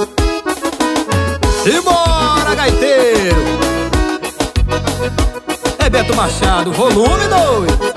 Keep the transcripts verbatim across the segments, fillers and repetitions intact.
Simbora, gaiteiro! É Beto Machado, volume dois.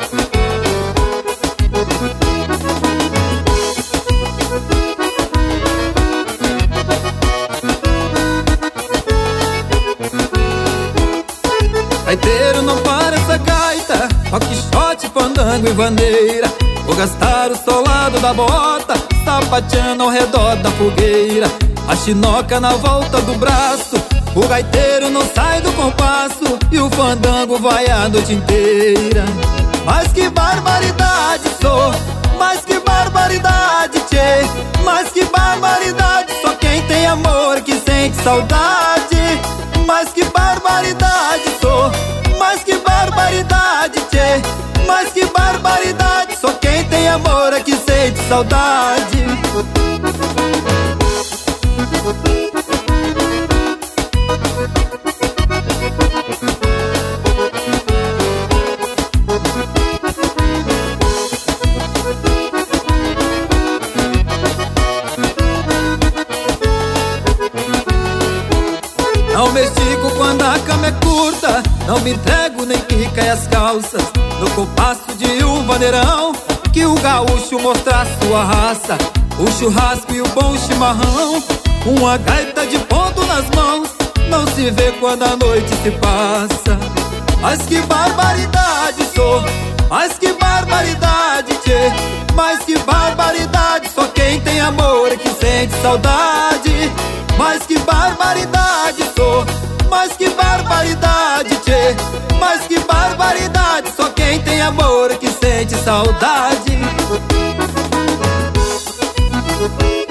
Gaiteiro, não para essa gaita, rock, shot, fandango e vaneira. Vou gastar o solado da bota, sapateando ao redor da fogueira. A chinoca na volta do braço, o gaiteiro não sai do compasso, e o fandango vai a noite inteira. Mas que barbaridade, sou, mas que barbaridade, tchê. Mas que barbaridade, só quem tem amor que sente saudade. Mas que barbaridade, sou, mas que barbaridade, tchê. Mas que barbaridade, só quem tem amor é que sente saudade. Não me estico quando a cama é curta, não me entrego nem que cai as calças. No compasso de um vaneirão, que o gaúcho mostra sua raça. O churrasco e o bom chimarrão, uma gaita de ponto nas mãos, não se vê quando a noite se passa. Mas que barbaridade, sou, mas que barbaridade, tchê. Mas que barbaridade, só quem tem amor é que sente saudade. Mas que barbaridade, sou, mas que barbaridade, tchê. Mas que barbaridade, só quem tem amor é que sente saudade.